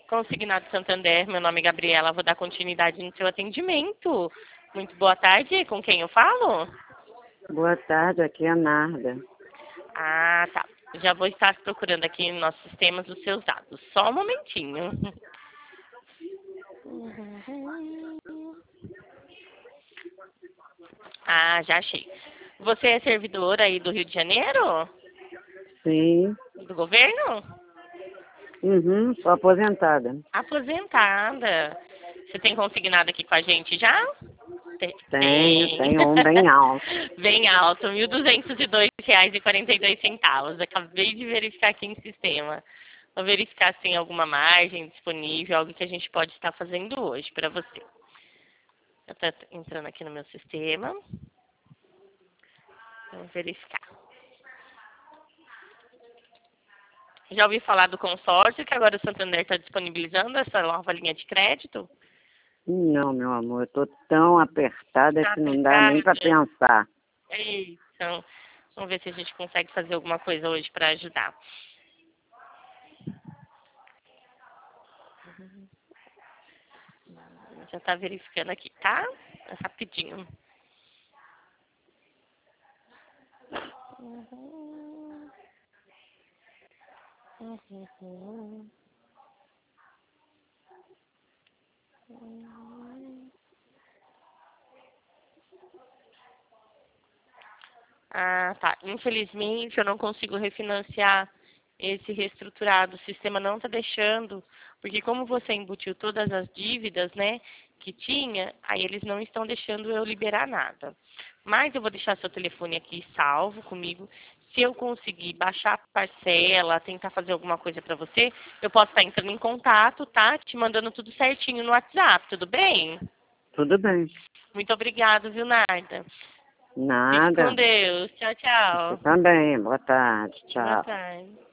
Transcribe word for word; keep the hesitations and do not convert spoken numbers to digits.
Consignado Santander, meu nome é Gabriela, vou dar continuidade no seu atendimento. Muito boa tarde, com quem eu falo? Boa tarde, aqui é a Narda. Ah, tá. Já vou estar procurando aqui nos nossos sistemas os seus dados. Só um momentinho. Ah, já achei. Você é servidora aí do Rio de Janeiro? Sim. Do governo? Uhum, sou aposentada. Aposentada. Você tem consignado aqui com a gente já? Tem. Tenho, tenho um bem alto. Bem alto, mil duzentos e dois reais e quarenta e dois centavos. Acabei de verificar aqui no sistema. Vou verificar se tem alguma margem disponível, algo que a gente pode estar fazendo hoje para você. Eu estou entrando aqui no meu sistema. Vamos verificar. Já ouvi falar do consórcio, que agora o Santander está disponibilizando essa nova linha de crédito? Não, meu amor, eu tô tão apertada Tá que não dá nem para apertada? pensar. Então, vamos ver se a gente consegue fazer alguma coisa hoje para ajudar. Já está verificando aqui, tá? É rapidinho. Uhum. Uhum. Uhum. Ah, tá. Infelizmente, eu não consigo refinanciar esse reestruturado. O sistema não está deixando, porque como você embutiu todas as dívidas, né, que tinha, aí eles não estão deixando eu liberar nada. Mas eu vou deixar seu telefone aqui salvo comigo. Se eu conseguir baixar a parcela, tentar fazer alguma coisa para você, eu posso estar entrando em contato, tá? Te mandando tudo certinho no WhatsApp, tudo bem? Tudo bem. Muito obrigada, viu, Narda? Fique com Nada. Deus. Tchau, Você tchau. também. Boa tarde. Boa Tchau. tarde.